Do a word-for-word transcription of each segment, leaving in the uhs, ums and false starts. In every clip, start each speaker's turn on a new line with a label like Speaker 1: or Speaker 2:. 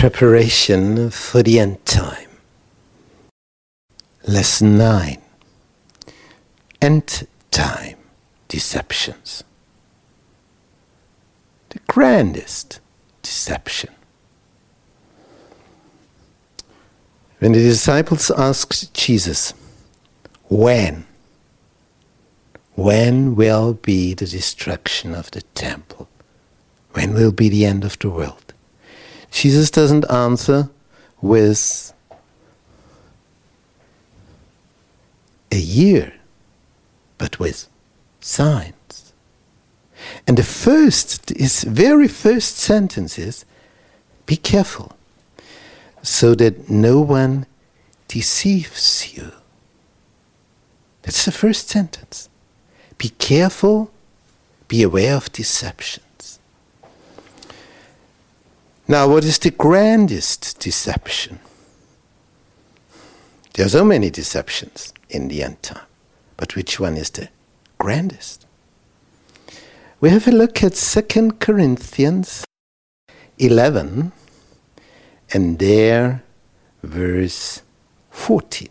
Speaker 1: Preparation for the end time. Lesson nine. End time deceptions. The grandest deception. When the disciples asked Jesus, when? When will be the destruction of the temple? When will be the end of the world? Jesus doesn't answer with a year, but with signs. And the first, his very first sentence is, be careful, so that no one deceives you. That's the first sentence. Be careful, be aware of deceptions. Now, what is the grandest deception? There are so many deceptions in the end time, but which one is the grandest? We have a look at Second Corinthians eleven, and there, verse fourteen.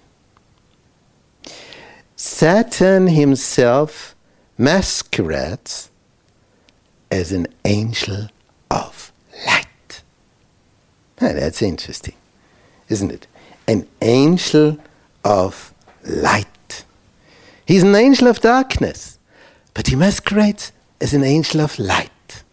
Speaker 1: Satan himself masquerades as an angel of light. Ah, that's interesting, isn't it? An angel of light. He's an angel of darkness, but he masquerades as an angel of light.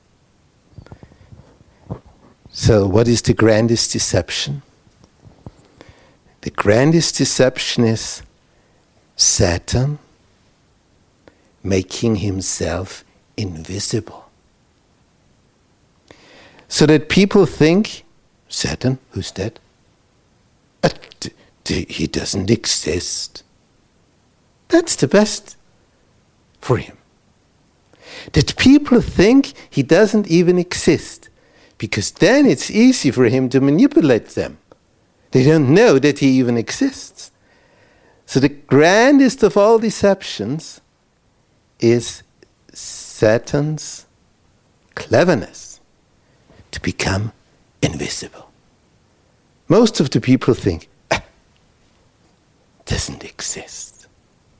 Speaker 1: So what is the grandest deception? The grandest deception is Satan making himself invisible. So that people think, Satan, who's that? Uh, d- d- he doesn't exist. That's the best for him. That people think he doesn't even exist, because then it's easy for him to manipulate them. They don't know that he even exists. So the grandest of all deceptions is Satan's cleverness to become invisible. Most of the people think, ah, doesn't exist.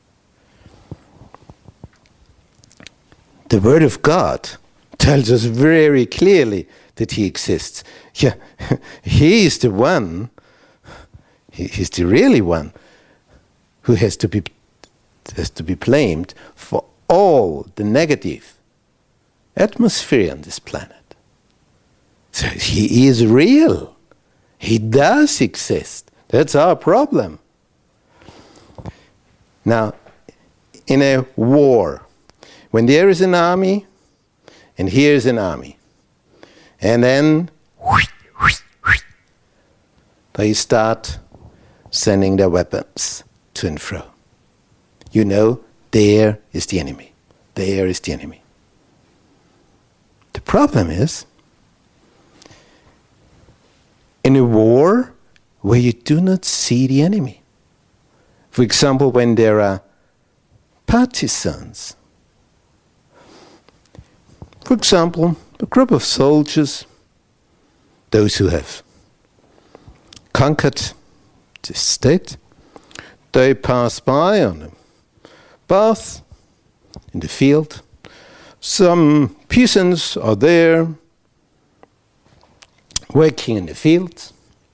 Speaker 1: The Word of God tells us very clearly that he exists. Yeah, he is the one, he, he's the really one who has to be has to be blamed for all the negative atmosphere on this planet. So he is real. He does exist. That's our problem. Now, in a war, when there is an army, and here is an army, and then they start sending their weapons to and fro. You know, there is the enemy. There is the enemy. The problem is, in a war where you do not see the enemy. For example, when there are partisans. For example, a group of soldiers, those who have conquered the state, they pass by on a path in the field. Some peasants are there working in the field.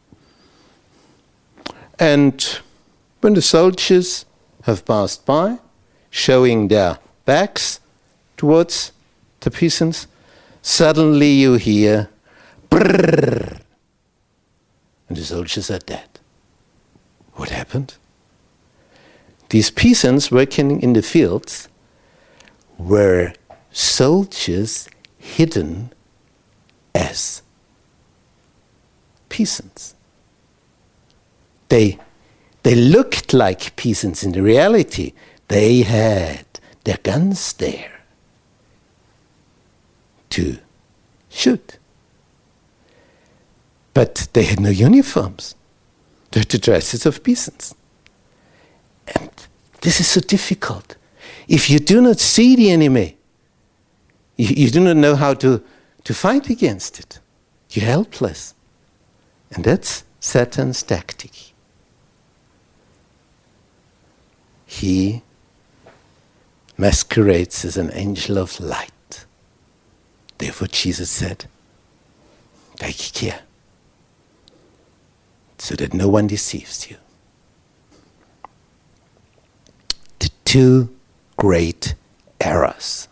Speaker 1: And when the soldiers have passed by, showing their backs towards the peasants, suddenly you hear brrrr, and the soldiers are dead. What happened? These peasants working in the fields were soldiers hidden as peasants. They, they looked like peasants. In the reality, they had their guns there to shoot. But they had no uniforms. They had the dresses of peasants. And this is so difficult. If you do not see the enemy, you, you do not know how to, to fight against it. You're helpless. And that's Satan's tactic. He masquerades as an angel of light. Therefore Jesus said, take care, so that no one deceives you. The two great errors.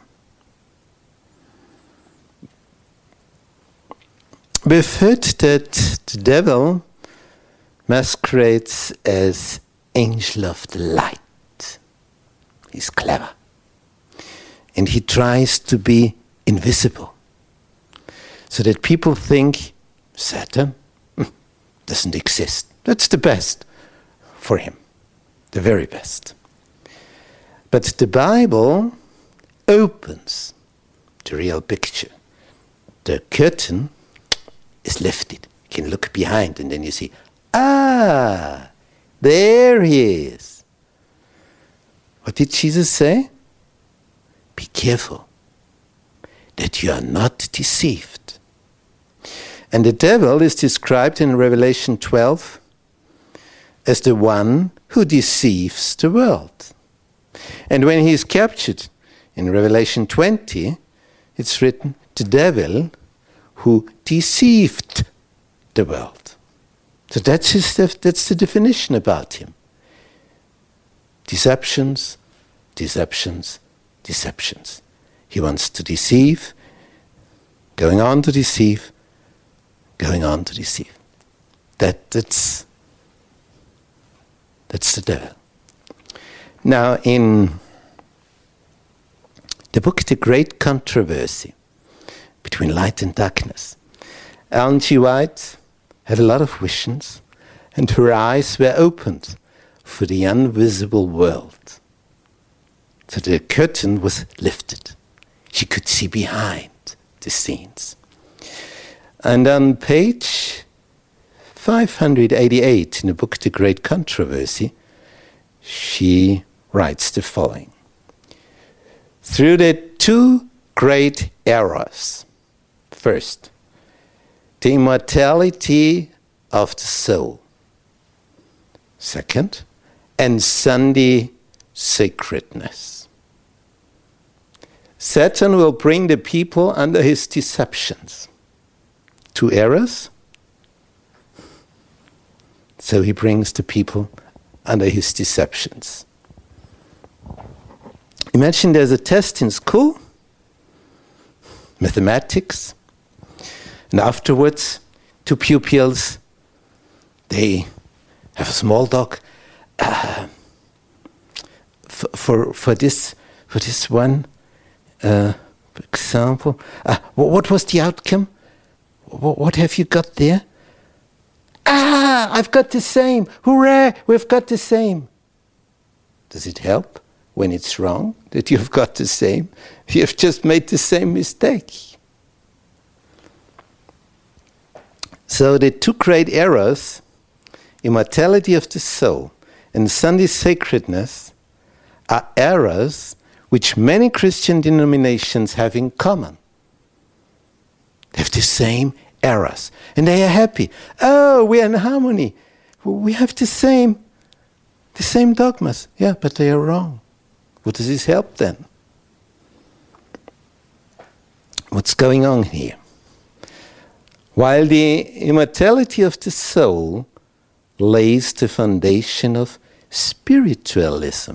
Speaker 1: We've heard that the devil masquerades as angel of the light. He's clever. And he tries to be invisible, so that people think Satan doesn't exist. That's the best for him, the very best. But the Bible opens the real picture. The curtain is lifted. You can look behind and then you see, ah, there he is. What did Jesus say? Be careful that you are not deceived. And the devil is described in Revelation twelve as the one who deceives the world. And when he is captured in Revelation twenty, it's written, the devil who deceived the world. So that's, his, that's the definition about him. Deceptions, deceptions, deceptions. He wants to deceive, going on to deceive, going on to deceive. That, that's, that's the devil. Now, in the book The Great Controversy Between Light and Darkness, Ellen G. White had a lot of visions, and her eyes were opened for the invisible world. So the curtain was lifted. She could see behind the scenes. And on page five hundred eighty-eight in the book The Great Controversy, she writes the following. Through the two great errors, first, the immortality of the soul. Second, and Sunday sacredness. Satan will bring the people under his deceptions. Two errors. So he brings the people under his deceptions. Imagine there's a test in school, mathematics, and afterwards two pupils, they have a small talk. Uh, for, for for this for this one uh, example, uh, what was the outcome? What, what have you got there? Ah, I've got the same. Hooray! We've got the same. Does it help when it's wrong that you've got the same? You've just made the same mistake. So the two great errors, immortality of the soul and Sunday sacredness, are errors which many Christian denominations have in common. They have the same errors, and they are happy. Oh, we are in harmony. We have the same, the same dogmas. Yeah, but they are wrong. What does this help then? What's going on here? While the immortality of the soul lays the foundation of spiritualism.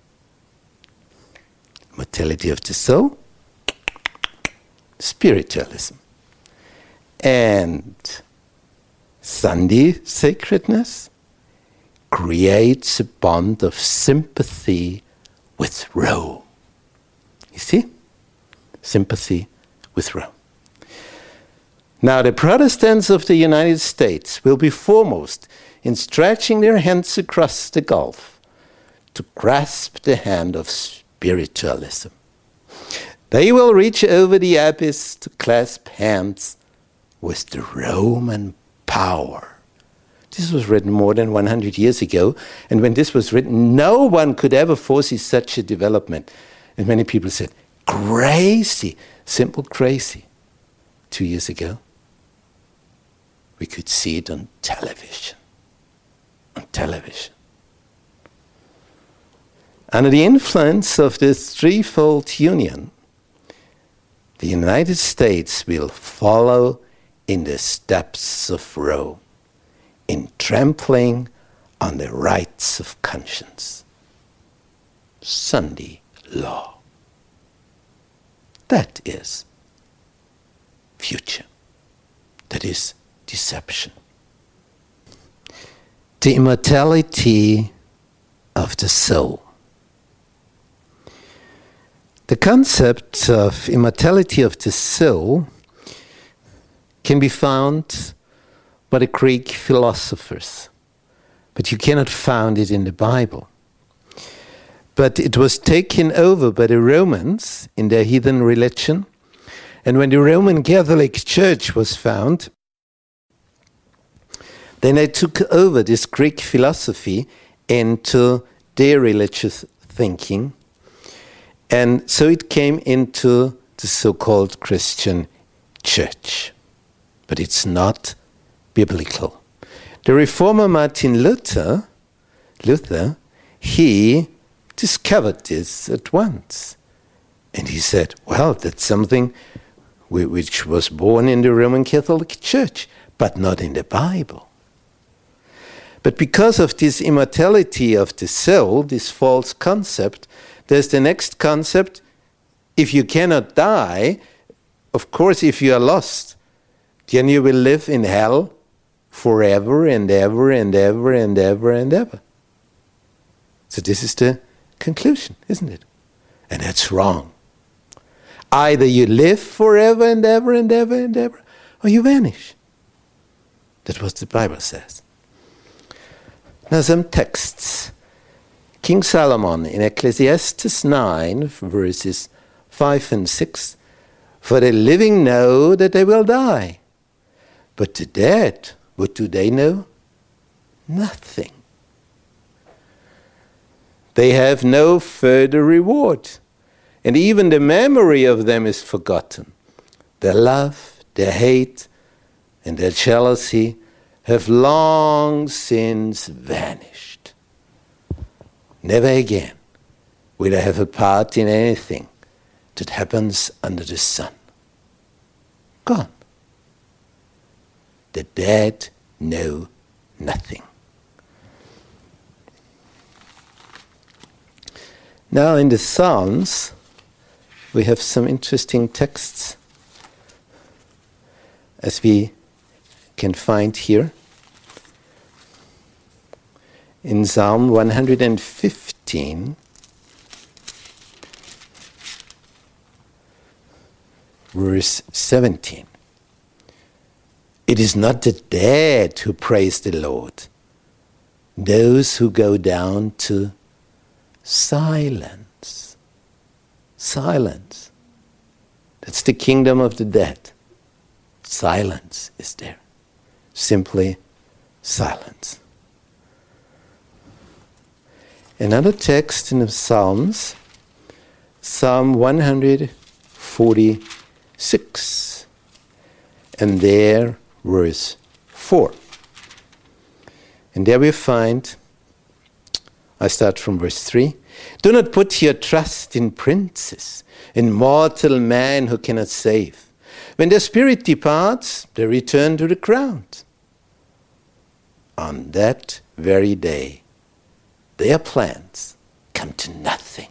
Speaker 1: Immortality of the soul, spiritualism. And Sunday sacredness creates a bond of sympathy with Rome. You see? Sympathy with Rome. Now, the Protestants of the United States will be foremost in stretching their hands across the gulf to grasp the hand of spiritualism. They will reach over the abyss to clasp hands with the Roman power. This was written more than one hundred years ago, and when this was written, no one could ever foresee such a development. And many people said, crazy, simple crazy, two years ago. we could see it on television. On television. Under the influence of this threefold union, the United States will follow in the steps of Rome, in trampling on the rights of conscience. Sunday law. That is future. That is deception. The immortality of the soul. The concept of immortality of the soul can be found by the Greek philosophers, but you cannot find it in the Bible. But it was taken over by the Romans in their heathen religion, and when the Roman Catholic Church was found, then they took over this Greek philosophy into their religious thinking. And so it came into the so-called Christian church. But it's not biblical. The reformer Martin Luther, Luther, he discovered this at once. And he said, well, that's something which was born in the Roman Catholic Church, but not in the Bible. But because of this immortality of the soul, this false concept, there's the next concept. If you cannot die, of course, if you are lost, then you will live in hell forever and ever and ever and ever and ever. So this is the conclusion, isn't it? And that's wrong. Either you live forever and ever and ever and ever, or you vanish. That's what the Bible says. Now some texts. King Solomon in Ecclesiastes nine, verses five and six, for the living know that they will die, but the dead, what do they know? Nothing. They have no further reward, and even the memory of them is forgotten. Their love, their hate, and their jealousy have long since vanished. Never again will I have a part in anything that happens under the sun. Gone. The dead know nothing. Now in the Psalms, we have some interesting texts, as we can find here. In Psalm one hundred fifteen, verse seventeen, it is not the dead who praise the Lord, those who go down to silence. Silence. That's the kingdom of the dead. Silence is there. Simply silence. Another text in the Psalms, Psalm one hundred forty-six, and there, verse four. And there we find, I start from verse three, do not put your trust in princes, in mortal man who cannot save. When their spirit departs, they return to the ground. On that very day, their plans come to nothing.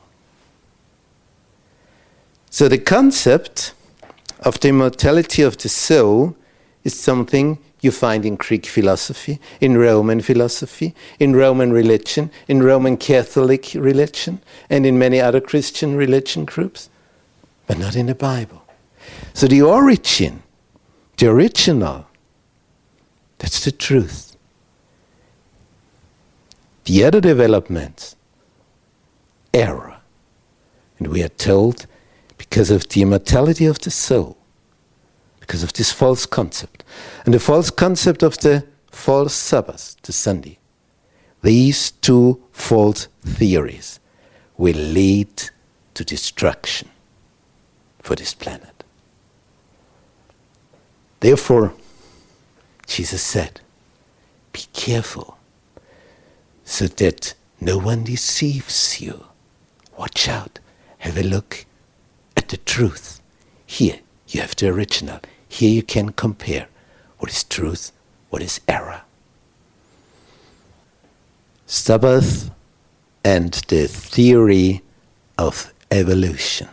Speaker 1: So the concept of the immortality of the soul is something you find in Greek philosophy, in Roman philosophy, in Roman religion, in Roman Catholic religion, and in many other Christian religion groups, but not in the Bible. So the origin, the original, that's the truth. The other developments, error. And we are told, because of the immortality of the soul, because of this false concept, and the false concept of the false Sabbath, the Sunday, these two false theories will lead to destruction for this planet. Therefore, Jesus said, be careful so that no one deceives you. Watch out. Have a look at the truth. Here you have the original. Here you can compare what is truth, what is error. Sabbath and the theory of evolution.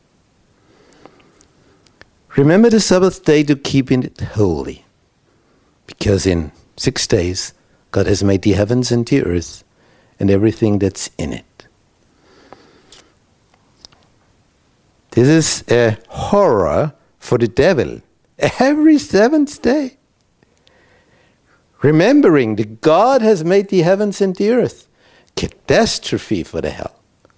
Speaker 1: Remember the Sabbath day to keep it holy, because in six days God has made the heavens and the earth and everything that's in it. This is a horror for the devil. Every seventh day. Remembering that God has made the heavens and the earth. Catastrophe for the hell.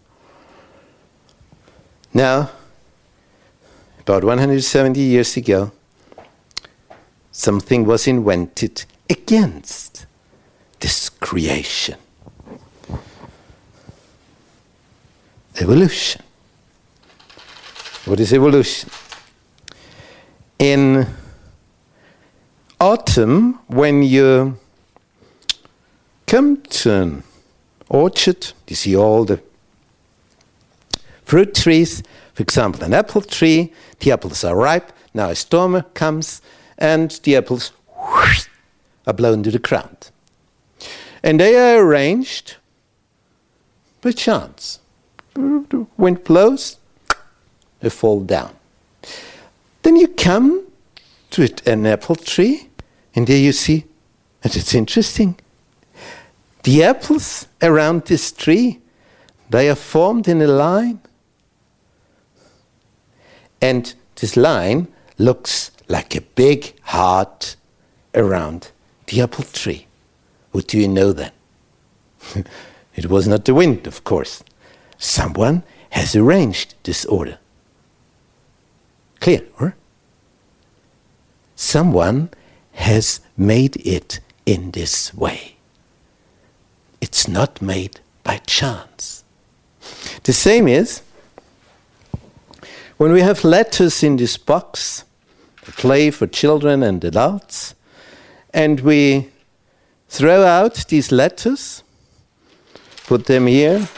Speaker 1: Now, about one hundred seventy years ago, something was invented against this creation. Evolution. What is evolution? In autumn, when you come to an orchard, you see all the fruit trees. For example, an apple tree, the apples are ripe, now a storm comes, and the apples whoosh, are blown to the ground. And they are arranged by chance. The wind blows, they fall down. Then you come to it, an apple tree, and there you see, and it's interesting, the apples around this tree, they are formed in a line. And this line looks like a big heart around the apple tree. What do you know then? It was not the wind, of course. Someone has arranged this order. Clear, or? Someone has made it in this way. It's not made by chance. The same is when we have letters in this box, a play for children and adults, and we throw out these letters, put them here,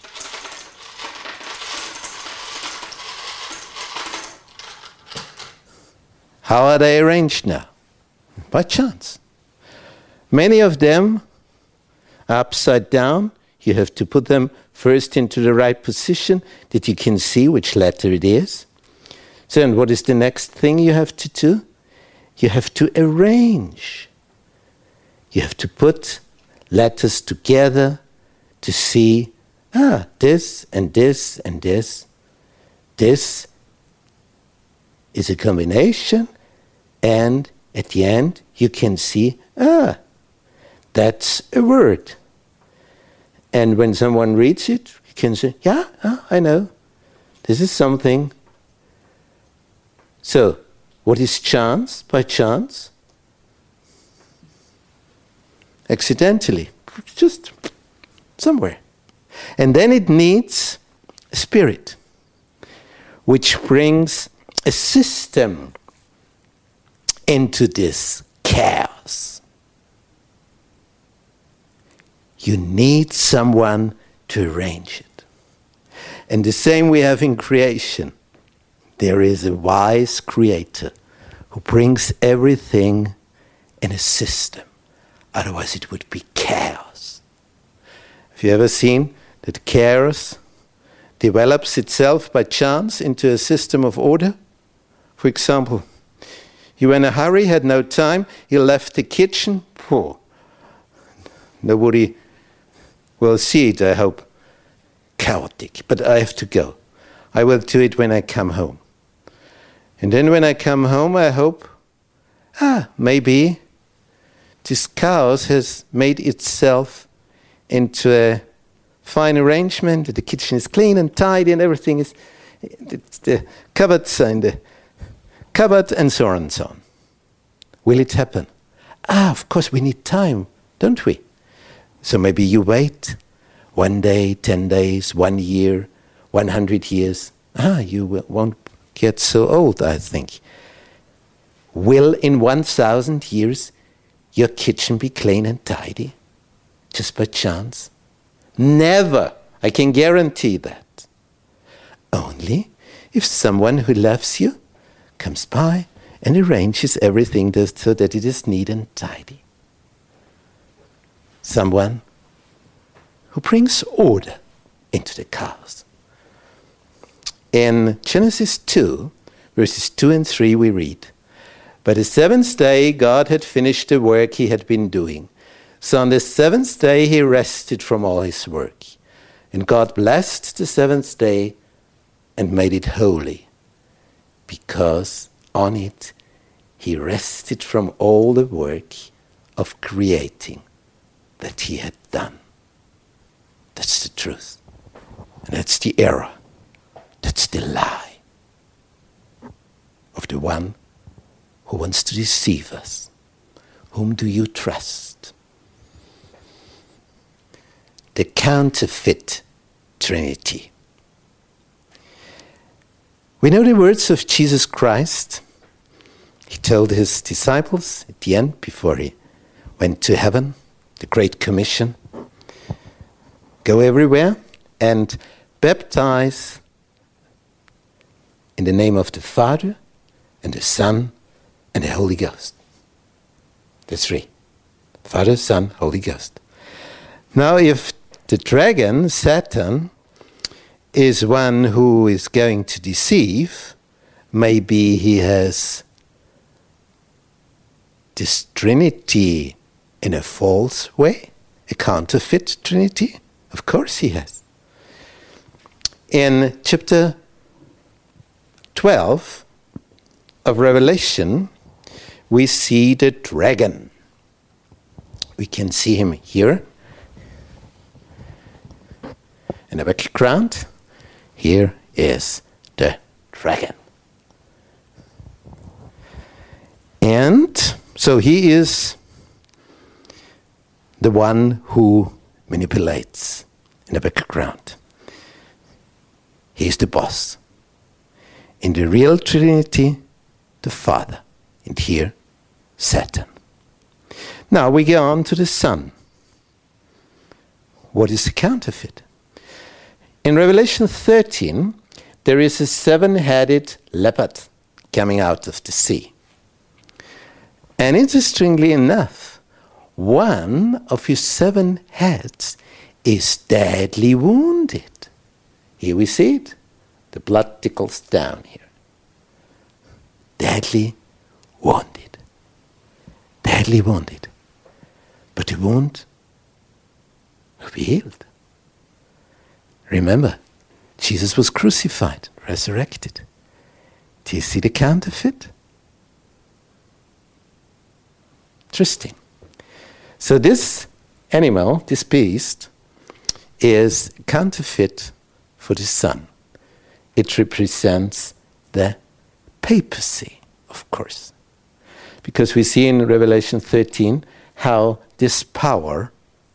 Speaker 1: how are they arranged now? By chance. Many of them are upside down. You have to put them first into the right position that you can see which letter it is. So, and what is the next thing you have to do? You have to arrange. You have to put letters together to see, ah, this and this and this. This is a combination, and at the end you can see, ah, that's a word. And when someone reads it, you can say, yeah, yeah, I know. This is something. So, what is chance by chance? Accidentally. Just somewhere. And then it needs a spirit, which brings a system into this chaos. You need someone to arrange it. And the same we have in creation. There is a wise creator who brings everything in a system. Otherwise it would be chaos. Have you ever seen that chaos develops itself by chance into a system of order? For example, you were in a hurry, had no time, you left the kitchen. Poor. Nobody will see it, I hope. Chaotic. But I have to go. I will do it when I come home. And then when I come home, I hope, ah, maybe this chaos has made itself into a fine arrangement. The kitchen is clean and tidy and everything is, the cupboards are in the cupboard and so on and so on. Will it happen? Ah, of course we need time, don't we? So maybe you wait one day, ten days, one year, one hundred years. Ah, you will, won't get so old, I think. Will in one thousand years your kitchen be clean and tidy, just by chance? Never. I can guarantee that. Only if someone who loves you comes by and arranges everything so that it is neat and tidy. Someone who brings order into the chaos. In Genesis two, verses two and three, we read, "By the seventh day God had finished the work he had been doing. So on the seventh day he rested from all his work. And God blessed the seventh day and made it holy, because on it he rested from all the work of creating that he had done." That's the truth. And that's the error. That's the lie of the one who wants to deceive us. Whom do you trust? The counterfeit Trinity. We know the words of Jesus Christ. He told his disciples at the end, before he went to heaven, the Great Commission, go everywhere and baptize in the name of the Father and the Son and the Holy Ghost. The three. Father, Son, Holy Ghost. Now if the dragon, Satan, is one who is going to deceive, maybe he has this Trinity in a false way, a counterfeit Trinity. Of course he has. In chapter twelve of Revelation, we see the dragon. We can see him here in the background. Here is the dragon. And so he is the one who manipulates in the background. He is the boss. In the real Trinity, the Father. And here, Satan. Now we go on to the Son. What is the counterfeit? In Revelation thirteen, there is a seven-headed leopard coming out of the sea. And interestingly enough, one of his seven heads is deadly wounded. Here we see it. The blood tickles down here. Deadly wounded. Deadly wounded. But the wound will be healed. Remember, Jesus was crucified, resurrected. Do you see the counterfeit? Interesting. So this animal, this beast, is counterfeit for the Son. It represents the papacy, of course. Because we see in Revelation thirteen how this power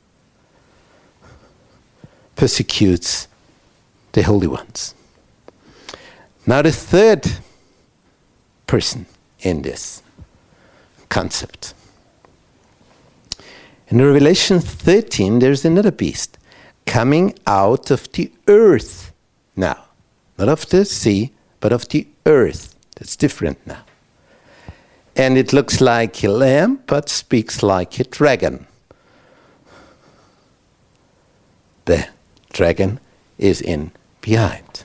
Speaker 1: persecutes the holy ones. Now the third person in this concept. In Revelation thirteen, there's another beast coming out of the earth now. Not of the sea, but of the earth. That's different now. And it looks like a lamb, but speaks like a dragon. The dragon is in behind.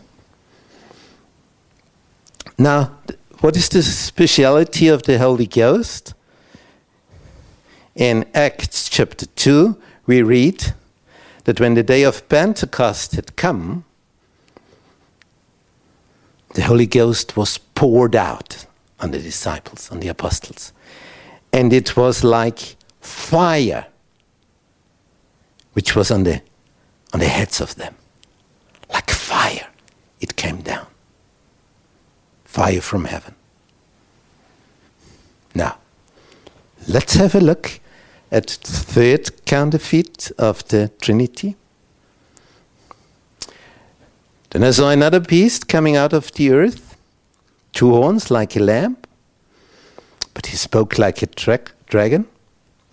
Speaker 1: Now, what is the speciality of the Holy Ghost? In Acts chapter two, we read that when the day of Pentecost had come, the Holy Ghost was poured out on the disciples, on the apostles. And it was like fire, which was on the, on the heads of them. Like fire, it came down. Fire from heaven. Now, let's have a look at the third counterfeit of the Trinity. Then I saw another beast coming out of the earth, two horns like a lamb, but he spoke like a tra- dragon,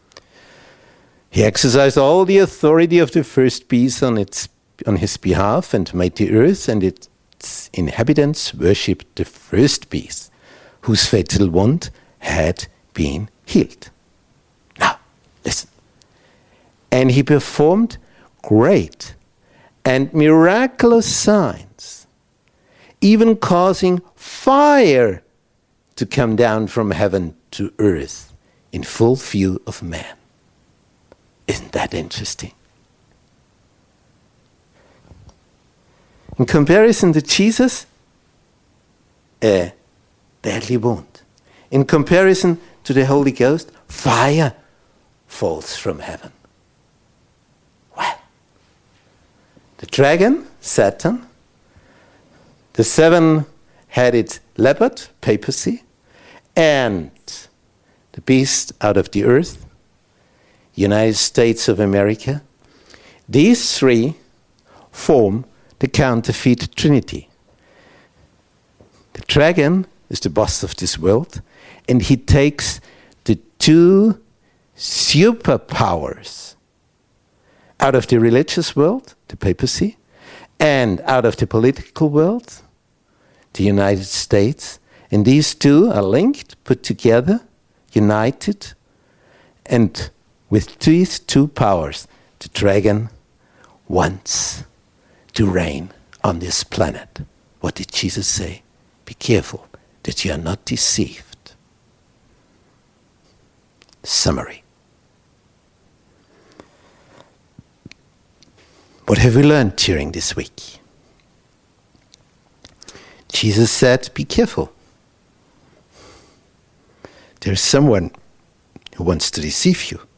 Speaker 1: He exercised all the authority of the first beast on its on his behalf and made the earth and its inhabitants worship the first beast, whose fatal wound had been healed. Now, listen. And he performed great and miraculous signs, even causing fire to come down from heaven to earth in full view of man. Isn't that interesting? In comparison to Jesus, a deadly wound. In comparison to the Holy Ghost, fire falls from heaven. Well, the dragon, Satan, the seven-headed leopard, papacy, and the beast out of the earth, United States of America, these three form the counterfeit trinity. The dragon is the boss of this world, and he takes the two superpowers out of the religious world, the papacy, and out of the political world, the United States. And these two are linked, put together, united, and with these two powers, the dragon wants to reign on this planet. What did Jesus say? Be careful that you are not deceived. Summary. What have we learned during this week? Jesus said, be careful. There's someone who wants to deceive you.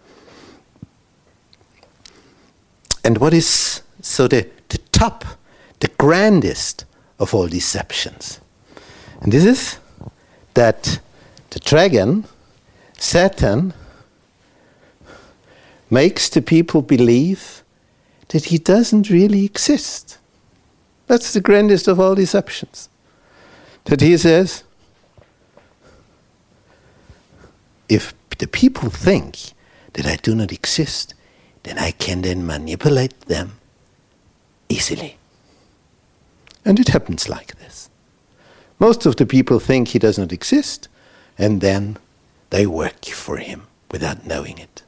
Speaker 1: And what is so the, the top, the grandest of all deceptions? And this is that the dragon, Satan, makes the people believe that he doesn't really exist. That's the grandest of all deceptions. That he says, if the people think that I do not exist, then I can then manipulate them easily. And it happens like this. Most of the people think he does not exist, and then they work for him without knowing it.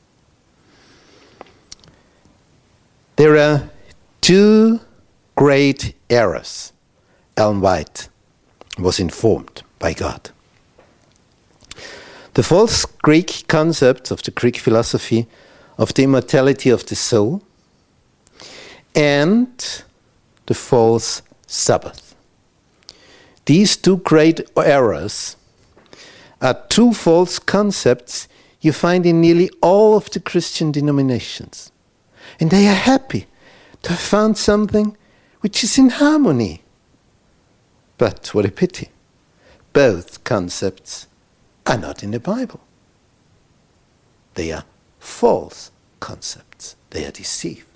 Speaker 1: There are two great errors Ellen White was informed by God. The false Greek concept of the Greek philosophy of the immortality of the soul, and the false Sabbath. These two great errors are two false concepts you find in nearly all of the Christian denominations. And they are happy to have found something which is in harmony. But what a pity. Both concepts are not in the Bible. They are false concepts. They are deceived.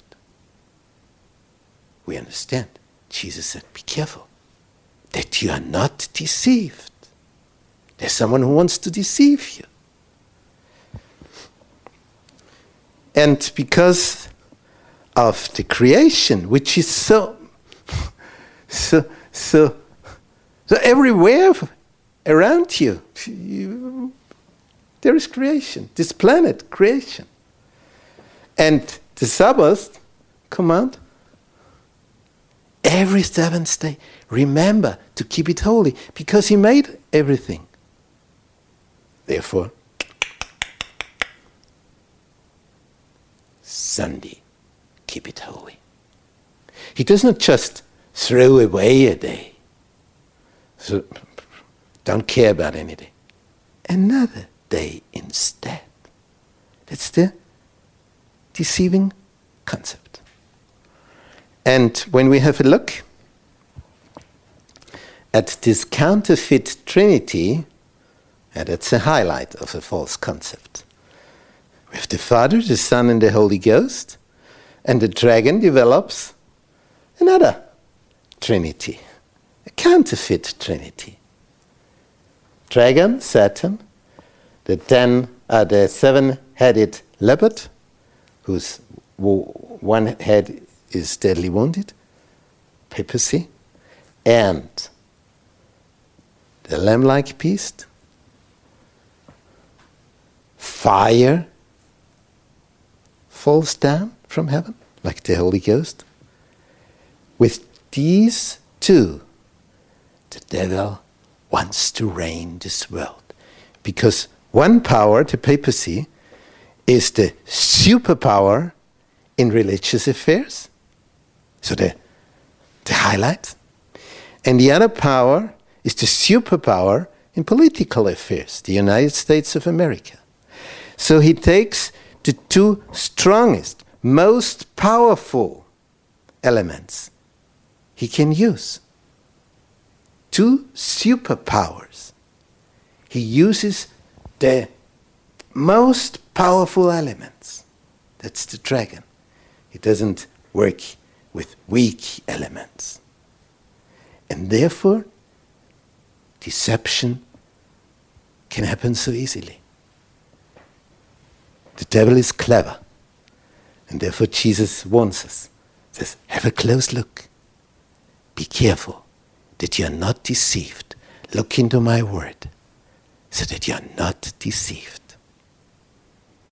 Speaker 1: We understand. Jesus said, be careful that you are not deceived. There's someone who wants to deceive you. And because of the creation, which is so, so, so, so everywhere around you, you there is creation, this planet, creation. And the Sabbath command, every seventh day, remember to keep it holy, because he made everything. Therefore, Sunday, keep it holy. He does not just throw away a day. So, don't care about any day. Another day instead. That's the deceiving concept. And when we have a look at this counterfeit trinity, and that's a highlight of a false concept. We have the Father, the Son, and the Holy Ghost, and the dragon develops another trinity, a counterfeit trinity. Dragon, Satan, the ten, uh, the seven-headed leopard, whose one head is deadly wounded, papacy, and the lamb-like beast, fire falls down from heaven, like the Holy Ghost. With these two, the devil wants to reign this world. Because one power, the papacy, is the superpower in religious affairs, so the, the highlight. And the other power is the superpower in political affairs, the United States of America. So he takes the two strongest, most powerful elements he can use. Two superpowers. He uses the most powerful elements. That's the dragon. He doesn't work with weak elements. And therefore, deception can happen so easily. The devil is clever. And therefore Jesus warns us. Says, have a close look. Be careful that you are not deceived. Look into my word so that you are not deceived.